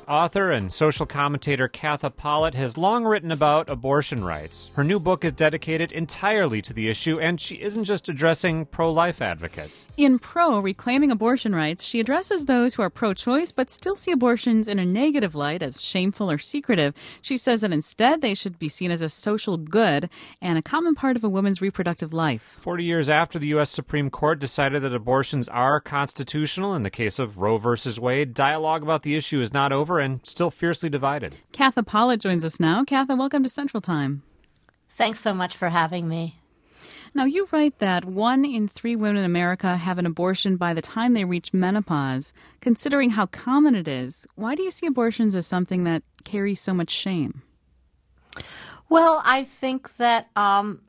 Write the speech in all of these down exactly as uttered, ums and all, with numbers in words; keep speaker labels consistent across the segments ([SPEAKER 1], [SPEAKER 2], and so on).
[SPEAKER 1] author and social commentator Katha Pollitt has long written about abortion rights. Her new book is dedicated entirely to the issue, and she isn't just addressing pro-life advocates.
[SPEAKER 2] In Pro, Reclaiming Abortion Rights, she addresses those who are pro-choice but still see abortions in a negative light as shameful or secretive. She says that instead they should be seen as a social good and a common part of a woman's reproductive life.
[SPEAKER 1] Forty years after the U S Supreme Court decided that abortions are constitutional in the case of Roe versus Wade, dialogue about the issue is not over and still fiercely divided.
[SPEAKER 2] Katha Pollitt joins us now. Katha, welcome to Central Time.
[SPEAKER 3] Thanks so much for having me.
[SPEAKER 2] Now, you write that one in three women in America have an abortion by the time they reach menopause. Considering how common it is, why do you see abortions as something that carries so much shame?
[SPEAKER 3] Well, I think that um,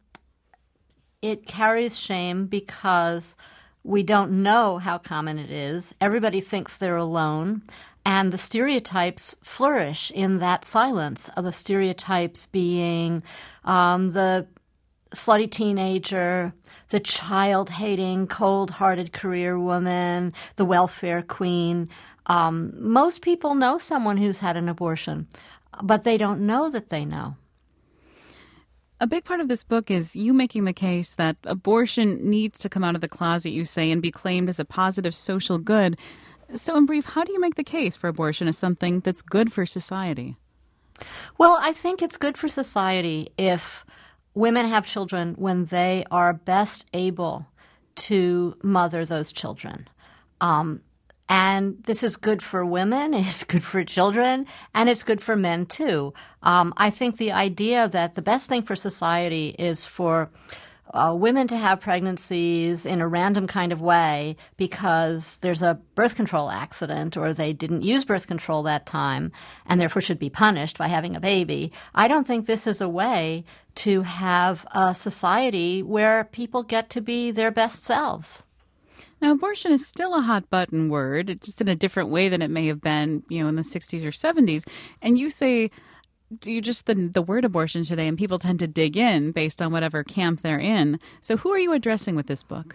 [SPEAKER 3] it carries shame because we don't know how common it is. Everybody thinks they're alone. And the stereotypes flourish in that silence, of the stereotypes being um, the slutty teenager, the child-hating, cold-hearted career woman, the welfare queen. Um, most people know someone who's had an abortion, but they don't know that they know.
[SPEAKER 2] A big part of this book is you making the case that abortion needs to come out of the closet, you say, and be claimed as a positive social good. So in brief, how do you make the case for abortion as something that's good for society?
[SPEAKER 3] Well, I think it's good for society if women have children when they are best able to mother those children. Um, and this is good for women, it's good for children, and it's good for men too. Um, I think the idea that the best thing for society is for Uh, women to have pregnancies in a random kind of way because there's a birth control accident or they didn't use birth control that time and therefore should be punished by having a baby. I don't think this is a way to have a society where people get to be their best selves.
[SPEAKER 2] Now, abortion is still a hot-button word, just in a different way than it may have been, you know, in the sixties or seventies. And you say do you just the the word abortion today, and people tend to dig in based on whatever camp they're in. So who are you addressing with this book?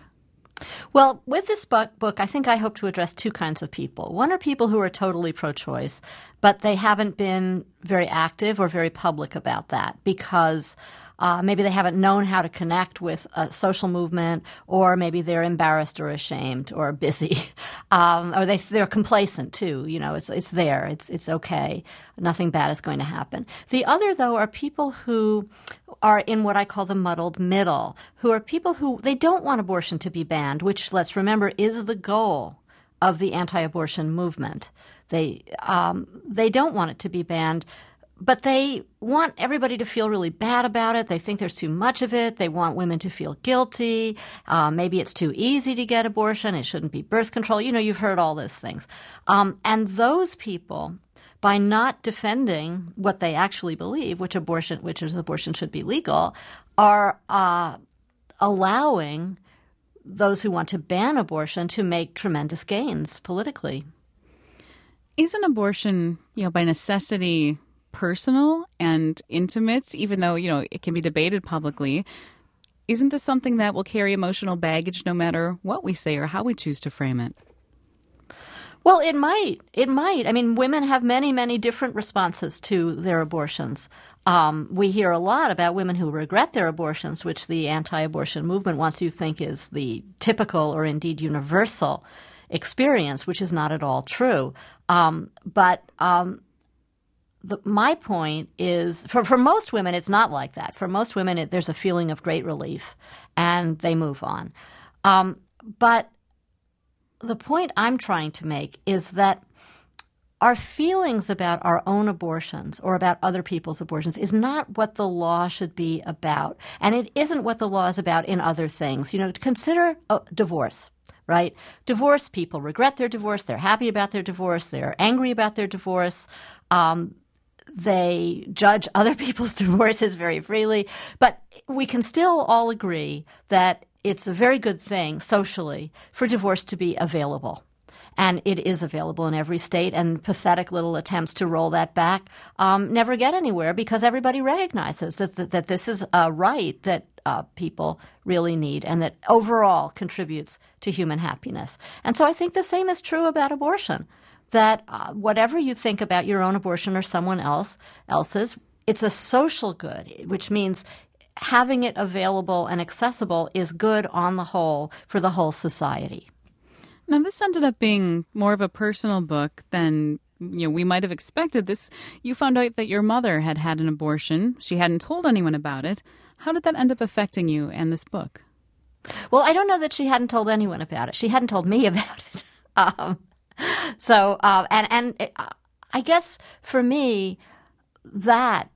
[SPEAKER 3] Well, with this book, book, I think I hope to address two kinds of people. One are people who are totally pro-choice, but they haven't been very active or very public about that because uh, maybe they haven't known how to connect with a social movement, or maybe they're embarrassed or ashamed or busy, um, or they, they're complacent too. You know, it's it's there. It's it's okay. Nothing bad is going to happen. The other, though, are people who are in what I call the muddled middle, who are people who they don't want abortion to be banned, which, let's remember, is the goal of the anti-abortion movement. They um, they don't want it to be banned, but they want everybody to feel really bad about it. They think there's too much of it. They want women to feel guilty. Uh, maybe it's too easy to get abortion. It shouldn't be birth control. You know, you've heard all those things. Um, and those people, by not defending what they actually believe, which abortion, which is abortion should be legal, are uh, allowing those who want to ban abortion to make tremendous gains politically.
[SPEAKER 2] Isn't abortion, you know, by necessity personal and intimate, even though, you know, it can be debated publicly? Isn't this something that will carry emotional baggage no matter what we say or how we choose to frame it?
[SPEAKER 3] Well, it might. It might. I mean, women have many, many different responses to their abortions. Um, we hear a lot about women who regret their abortions, which the anti-abortion movement wants you to think is the typical or indeed universal experience, which is not at all true. Um, but um, the, my point is, for, for most women, it's not like that. For most women, it, there's a feeling of great relief, and they move on. Um, but the point I'm trying to make is that our feelings about our own abortions or about other people's abortions is not what the law should be about. And it isn't what the law is about in other things. You know, consider uh, divorce, right? Divorce, people regret their divorce. They're happy about their divorce. They're angry about their divorce. Um, they judge other people's divorces very freely. But we can still all agree that it's a very good thing socially for divorce to be available. And it is available in every state, and pathetic little attempts to roll that back um, never get anywhere because everybody recognizes that, that, that this is a right that uh, people really need and that overall contributes to human happiness. And so I think the same is true about abortion, that uh, whatever you think about your own abortion or someone else else's, it's a social good, which means having it available and accessible is good on the whole for the whole society.
[SPEAKER 2] Now, this ended up being more of a personal book than you know we might have expected. This you found out that your mother had had an abortion. She hadn't told anyone about it. How did that end up affecting you and this book?
[SPEAKER 3] Well, I don't know that she hadn't told anyone about it. She hadn't told me about it. Um, so, uh, and and it, I guess for me, that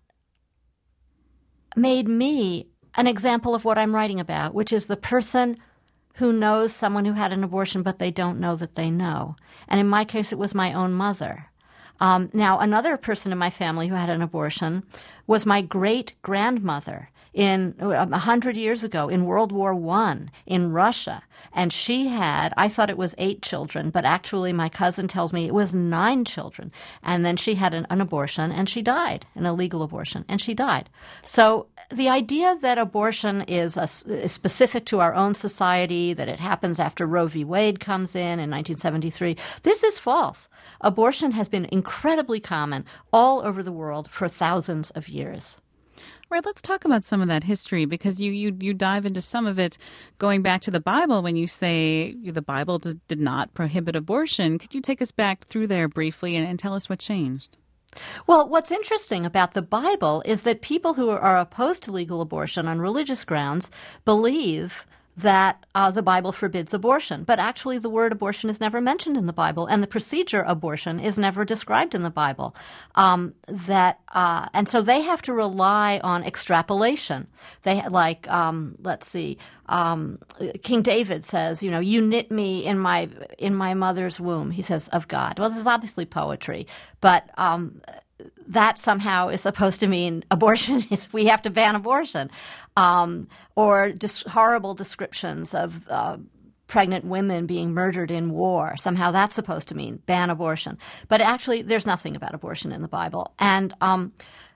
[SPEAKER 3] made me an example of what I'm writing about, which is the person who knows someone who had an abortion, but they don't know that they know. And in my case, it was my own mother. Um, now, another person in my family who had an abortion was my great-grandmother in a hundred years ago in World War One in Russia. And she had, I thought it was eight children, but actually my cousin tells me it was nine children. And then she had an, an abortion and she died, an illegal abortion, and she died. So the idea that abortion is, a, is specific to our own society, that it happens after Roe v. Wade comes in in nineteen seventy-three, this is false. Abortion has been incredibly common all over the world for thousands of years.
[SPEAKER 2] Right, let's talk about some of that history, because you, you, you dive into some of it going back to the Bible when you say the Bible did, did not prohibit abortion. Could you take us back through there briefly and, and tell us what changed?
[SPEAKER 3] Well, what's interesting about the Bible is that people who are opposed to legal abortion on religious grounds believe that uh, the Bible forbids abortion. But actually the word abortion is never mentioned in the Bible, and the procedure abortion is never described in the Bible. Um, that uh, and so they have to rely on extrapolation. They like, um, let's see, um, King David says, you know, you knit me in my in my mother's womb, he says, of God. Well, this is obviously poetry, but um that somehow is supposed to mean abortion. We have to ban abortion. Um, or dis- horrible descriptions of uh, pregnant women being murdered in war. Somehow that's supposed to mean ban abortion. But actually, there's nothing about abortion in the Bible. And um,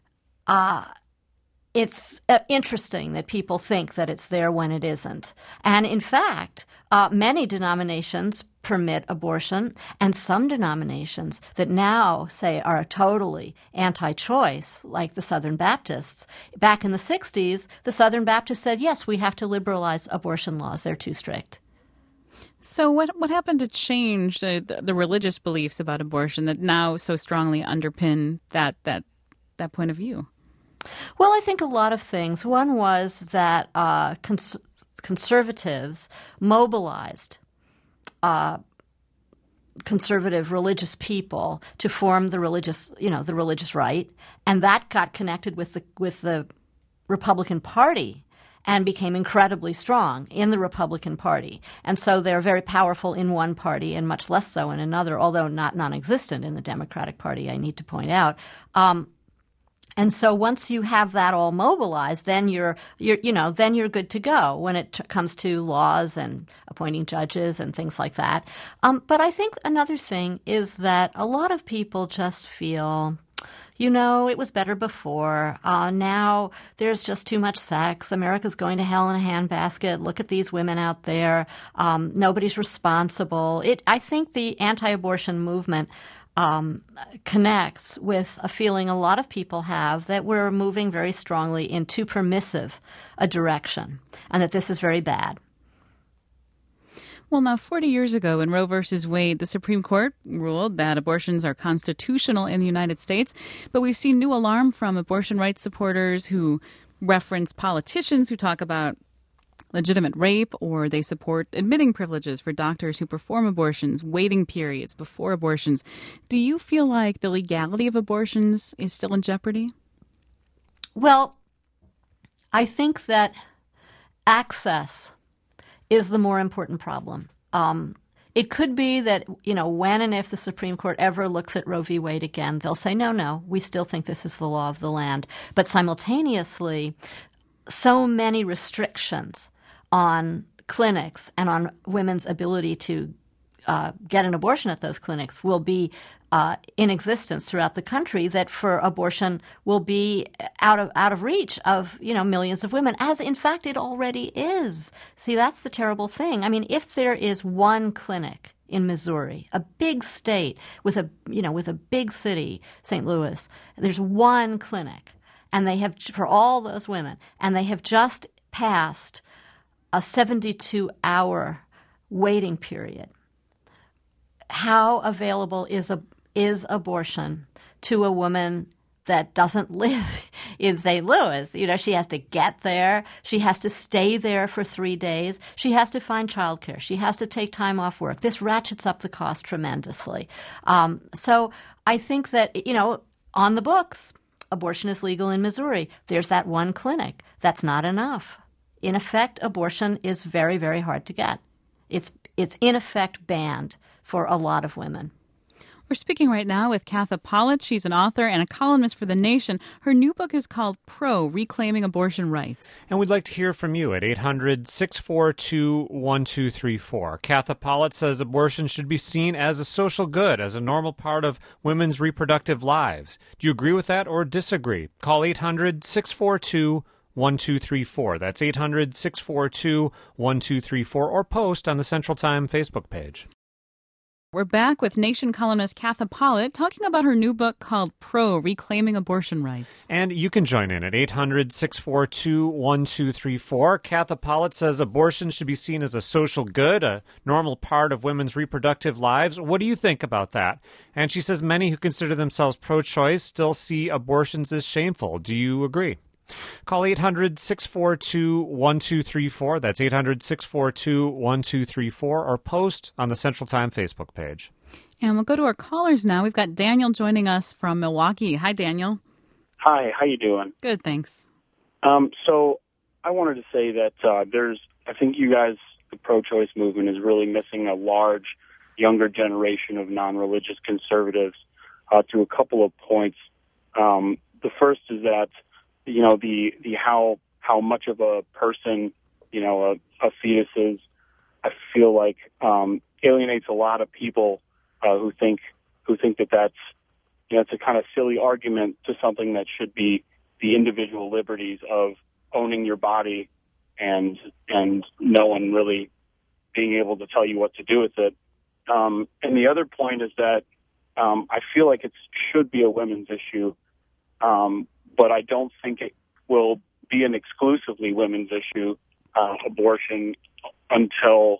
[SPEAKER 3] uh, it's uh, interesting that people think that it's there when it isn't. And in fact, uh, many denominations permit abortion, and some denominations that now say are totally anti-choice, like the Southern Baptists. Back in the sixties, the Southern Baptists said, yes, we have to liberalize abortion laws. They're too strict.
[SPEAKER 2] So what what happened to change the, the, the religious beliefs about abortion that now so strongly underpin that that that point of view?
[SPEAKER 3] Well, I think a lot of things. One was that uh, cons- conservatives mobilized Uh, conservative religious people to form the religious, you know, the religious right, and that got connected with the with the Republican Party and became incredibly strong in the Republican Party. And so they're very powerful in one party and much less so in another, although not non-existent in the Democratic Party, I need to point out. Um, And so once you have that all mobilized, then you're, you're, you know, then you're good to go when it t- comes to laws and appointing judges and things like that. Um, but I think another thing is that a lot of people just feel, you know, it was better before. Uh, now there's just too much sex. America's going to hell in a handbasket. Look at these women out there. Um, nobody's responsible. It, I think the anti-abortion movement Um, connects with a feeling a lot of people have that we're moving very strongly in too permissive a direction, and that this is very bad.
[SPEAKER 2] Well, now, forty years ago in Roe versus Wade, the Supreme Court ruled that abortions are constitutional in the United States, but we've seen new alarm from abortion rights supporters who reference politicians who talk about legitimate rape, or they support admitting privileges for doctors who perform abortions, waiting periods before abortions. Do you feel like the legality of abortions is still in jeopardy?
[SPEAKER 3] Well, I think that access is the more important problem. Um, it could be that, you know, when and if the Supreme Court ever looks at Roe v. Wade again, they'll say, no, no, we still think this is the law of the land. But simultaneously, so many restrictions on clinics and on women's ability to uh, get an abortion at those clinics will be uh, in existence throughout the country, that for abortion will be out of out of reach of, you know, millions of women, as in fact it already is. See, that's the terrible thing. I mean, if there is one clinic in Missouri, a big state with a, you know, with a big city, Saint Louis. There's one clinic, and they have, for all those women, and they have just passed a seventy-two hour waiting period. How available is a is abortion to a woman that doesn't live in Saint Louis? You know, she has to get there. She has to stay there for three days. She has to find childcare. She has to take time off work. This ratchets up the cost tremendously. Um, so I think that, you know, on the books, abortion is legal in Missouri. There's that one clinic. That's not enough. In effect, abortion is very, very hard to get. It's it's in effect banned for a lot of women.
[SPEAKER 2] We're speaking right now with Katha Pollitt. She's an author and a columnist for The Nation. Her new book is called Pro, Reclaiming Abortion Rights.
[SPEAKER 1] And we'd like to hear from you at eight hundred, six four two, one two three four. Katha Pollitt says abortion should be seen as a social good, as a normal part of women's reproductive lives. Do you agree with that or disagree? Call eight hundred, six four two, one two three four. That's eight hundred, six four two, one two three four, or post on the Central Time Facebook page.
[SPEAKER 2] We're back with Nation columnist Katha Pollitt talking about her new book called Pro, Reclaiming Abortion Rights.
[SPEAKER 1] And you can join in at eight hundred, six four two, one two three four. Katha Pollitt says abortion should be seen as a social good, a normal part of women's reproductive lives. What do you think about that? And she says many who consider themselves pro-choice still see abortions as shameful. Do you agree? Call eight hundred, six four two, one two three four. That's eight hundred, six four two, one two three four, or post on the Central Time Facebook page.
[SPEAKER 2] And we'll go to our callers now. We've got Daniel joining us from Milwaukee. Hi, Daniel.
[SPEAKER 4] Hi, how you doing?
[SPEAKER 2] Good, thanks.
[SPEAKER 4] Um, so I wanted to say that uh, there's, I think you guys, the pro-choice movement is really missing a large younger generation of non-religious conservatives uh, to a couple of points. Um, the first is that you know, the, the how how much of a person, you know, a, a fetus is, I feel like um, alienates a lot of people uh, who think who think that that's, you know, it's a kind of silly argument to something that should be the individual liberties of owning your body and and no one really being able to tell you what to do with it. Um, and the other point is that um, I feel like it should be a women's issue. Um, But I don't think it will be an exclusively women's issue, uh, abortion, until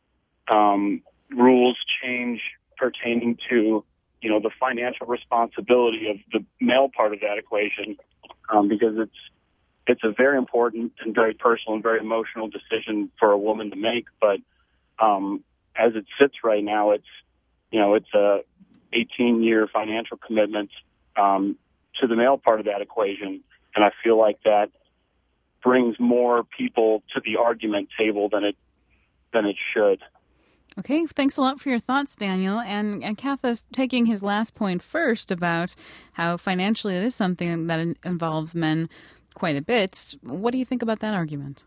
[SPEAKER 4] um, rules change pertaining to, you know, the financial responsibility of the male part of that equation, um, because it's it's a very important and very personal and very emotional decision for a woman to make. But um, as it sits right now, it's you know it's a eighteen year financial commitment. Um, to the male part of that equation, and I feel like that brings more people to the argument table than it than it should.
[SPEAKER 2] Okay, thanks a lot for your thoughts, Daniel. And, and Katha's taking his last point first about how financially it is something that in- involves men quite a bit. What do you think about that argument?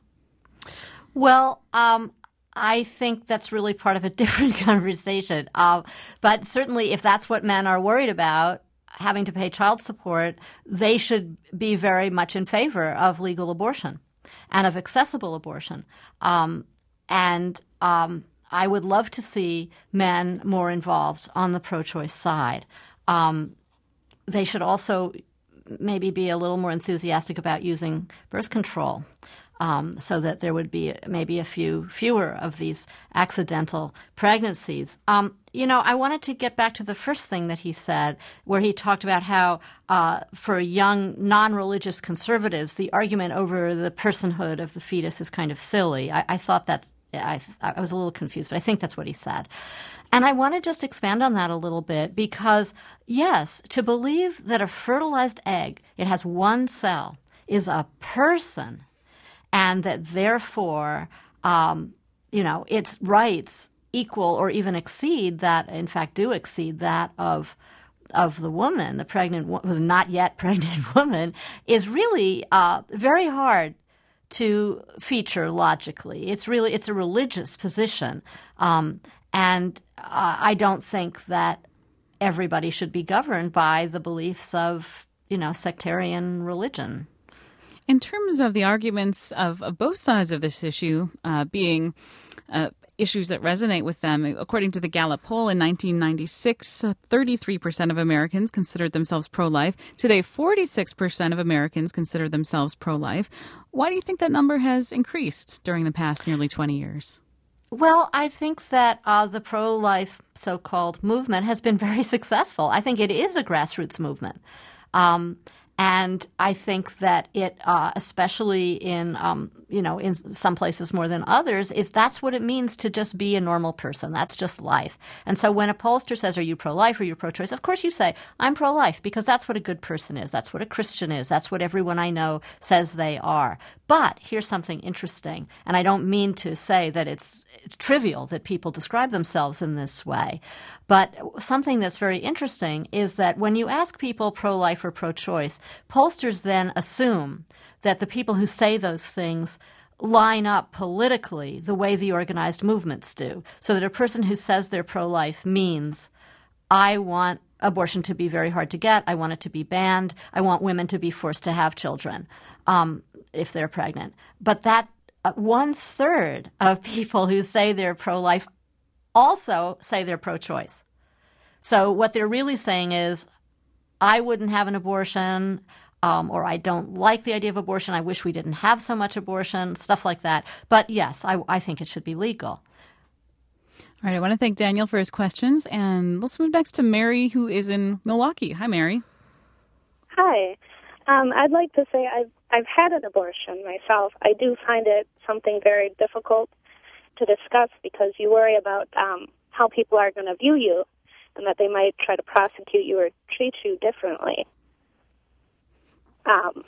[SPEAKER 3] Well, um, I think that's really part of a different conversation. Uh, but certainly if that's what men are worried about, having to pay child support, they should be very much in favor of legal abortion and of accessible abortion. Um, and um, I would love to see men more involved on the pro-choice side. Um, they should also maybe be a little more enthusiastic about using birth control, um, so that there would be maybe a few fewer of these accidental pregnancies. Um, you know, I wanted to get back to the first thing that he said, where he talked about how uh, for young non-religious conservatives, the argument over the personhood of the fetus is kind of silly. I, I thought that's I, I was a little confused, but I think that's what he said. And I want to just expand on that a little bit because, yes, to believe that a fertilized egg, it has one cell, is a person, and that therefore, um, you know, its rights equal or even exceed that, in fact, do exceed that of of the woman, the pregnant, the not yet pregnant woman, is really uh, very hard to feature logically. It's really it's a religious position, um, and uh, I don't think that everybody should be governed by the beliefs of, you know, sectarian religion. In
[SPEAKER 2] terms of the arguments of, of both sides of this issue uh, being uh, issues that resonate with them. According to the Gallup poll in nineteen ninety-six, thirty-three percent of Americans considered themselves pro-life. Today, forty-six percent of Americans consider themselves pro-life. Why do you think that number has increased during the past nearly twenty years?
[SPEAKER 3] Well, I think that uh, the pro-life so-called movement has been very successful. I think it is a grassroots movement. Um, and I think that it, uh, especially in, um, you know, in some places more than others, is that's what it means to just be a normal person. That's just life. And so when a pollster says, are you pro-life or are you pro-choice? Of course you say, I'm pro-life, because that's what a good person is. That's what a Christian is. That's what everyone I know says they are. But here's something interesting, and I don't mean to say that it's trivial that people describe themselves in this way, but something that's very interesting is that when you ask people pro-life or pro-choice, pollsters then assume that the people who say those things line up politically the way the organized movements do, so that a person who says they're pro-life means, I want abortion to be very hard to get, I want it to be banned, I want women to be forced to have children um, if they're pregnant. But that uh, one-third of people who say they're pro-life also say they're pro-choice. So what they're really saying is, I wouldn't have an abortion, um, or I don't like the idea of abortion, I wish we didn't have so much abortion, stuff like that. But yes, I, I think it should be legal.
[SPEAKER 2] All right, I want to thank Daniel for his questions, and let's move next to Mary, who is in Milwaukee. Hi, Mary.
[SPEAKER 5] Hi. Um, I'd like to say I've, I've had an abortion myself. I do find it something very difficult to discuss because you worry about um, how people are going to view you and that they might try to prosecute you or treat you differently. Um,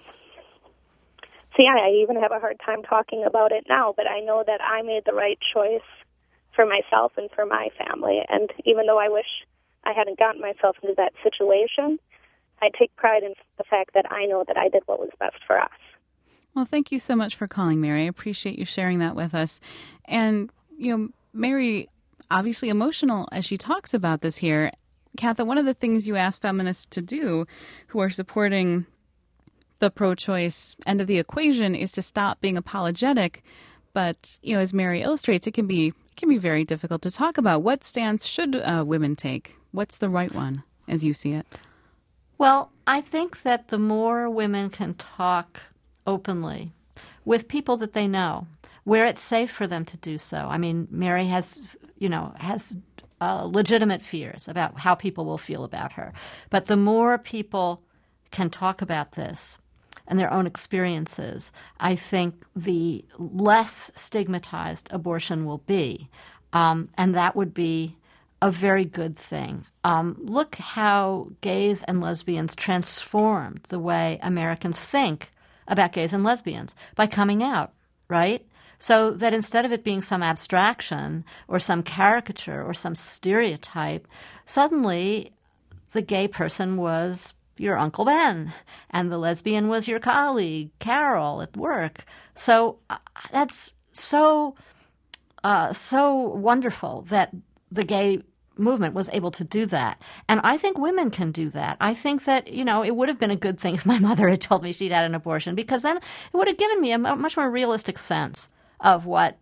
[SPEAKER 5] so, yeah, I even have a hard time talking about it now, but I know that I made the right choice for myself and for my family. And even though I wish I hadn't gotten myself into that situation, I take pride in the fact that I know that I did what was best for us.
[SPEAKER 2] Well, thank you so much for calling, Mary. I appreciate you sharing that with us. And, you know, Mary, obviously emotional as she talks about this here. Katha, one of the things you ask feminists to do who are supporting the pro-choice end of the equation is to stop being apologetic. But, you know, as Mary illustrates, it can be it can be very difficult to talk about. What stance should uh, women take? What's the right one, as you see it?
[SPEAKER 3] Well, I think that the more women can talk openly with people that they know, where it's safe for them to do so. I mean, Mary has, you know, has uh, legitimate fears about how people will feel about her. But the more people can talk about this and their own experiences, I think the less stigmatized abortion will be. Um, and that would be a very good thing. Um, look how gays and lesbians transformed the way Americans think about gays and lesbians by coming out, right? So that instead of it being some abstraction or some caricature or some stereotype, suddenly the gay person was your Uncle Ben, and the lesbian was your colleague, Carol, at work. So uh, that's so, uh, so wonderful that the gay movement was able to do that. And I think women can do that. I think that, you know, it would have been a good thing if my mother had told me she'd had an abortion, because then it would have given me a much more realistic sense of what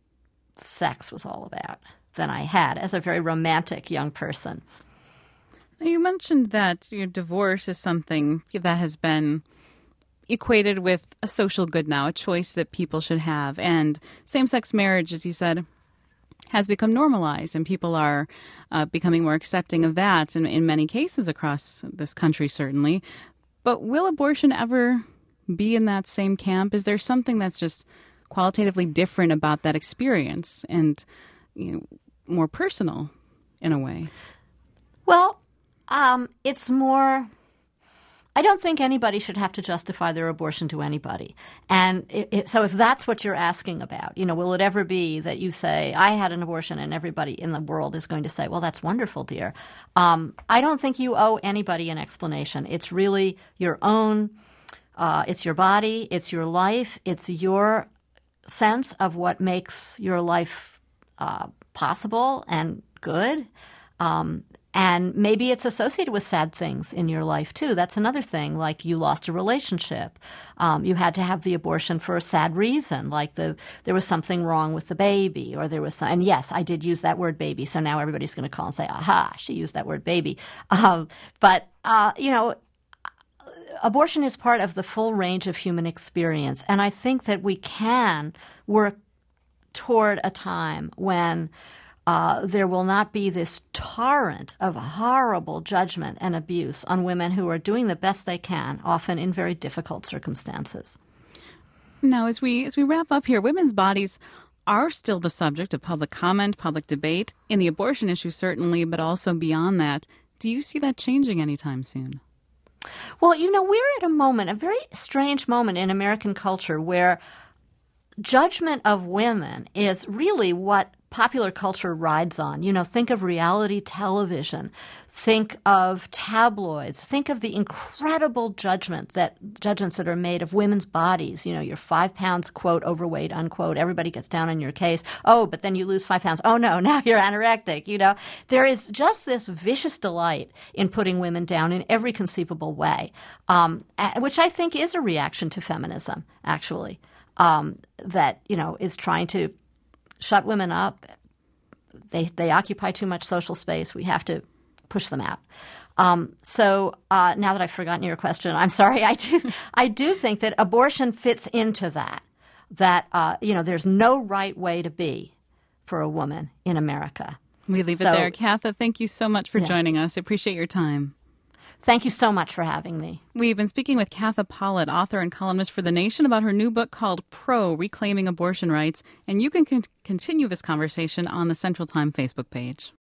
[SPEAKER 3] sex was all about than I had as a very romantic young person.
[SPEAKER 2] You mentioned that your divorce is something that has been equated with a social good now, a choice that people should have. And same-sex marriage, as you said, has become normalized, and people are uh, becoming more accepting of that in, in many cases across this country, certainly. But will abortion ever be in that same camp? Is there something that's just qualitatively different about that experience and, you know, more personal in a way?
[SPEAKER 3] Well, um, it's more... I don't think anybody should have to justify their abortion to anybody. And it, it, so if that's what you're asking about, you know, will it ever be that you say, I had an abortion, and everybody in the world is going to say, well, that's wonderful, dear. Um, I don't think you owe anybody an explanation. It's really your own, uh, it's your body, it's your life, it's your sense of what makes your life uh, possible and good. Um, and maybe it's associated with sad things in your life, too. That's another thing, like you lost a relationship. Um, you had to have the abortion for a sad reason, like the there was something wrong with the baby, or there was some, and yes, I did use that word baby, so now everybody's going to call and say, aha, she used that word baby. Um, but, uh, you know, abortion is part of the full range of human experience, and I think that we can work toward a time when uh, there will not be this torrent of horrible judgment and abuse on women who are doing the best they can, often in very difficult circumstances.
[SPEAKER 2] Now, as we as we wrap up here, women's bodies are still the subject of public comment, public debate, in the abortion issue certainly, but also beyond that. Do you see that changing anytime soon?
[SPEAKER 3] Well, you know, we're at a moment, a very strange moment in American culture where judgment of women is really what popular culture rides on. You know, think of reality television, think of tabloids, think of the incredible judgment that judgments that are made of women's bodies. You know, you're five pounds, quote, overweight, unquote. Everybody gets down on your case. Oh, but then you lose five pounds. Oh, no, now you're anorectic. You know, there is just this vicious delight in putting women down in every conceivable way, um, which I think is a reaction to feminism, actually, um, that, you know, is trying to shut women up. They they occupy too much social space. We have to push them out. Um, so uh, now that I've forgotten your question, I'm sorry. I do I do think that abortion fits into that. That uh, you know, there's no right way to be for a woman in America.
[SPEAKER 2] We leave
[SPEAKER 3] so,
[SPEAKER 2] it there. Katha, thank you so much for
[SPEAKER 3] yeah.
[SPEAKER 2] joining us. I appreciate your time.
[SPEAKER 3] Thank you so much for having me.
[SPEAKER 2] We've been speaking with Katha Pollitt, author and columnist for The Nation, about her new book called Pro, Reclaiming Abortion Rights. And you can con- continue this conversation on the Central Time Facebook page.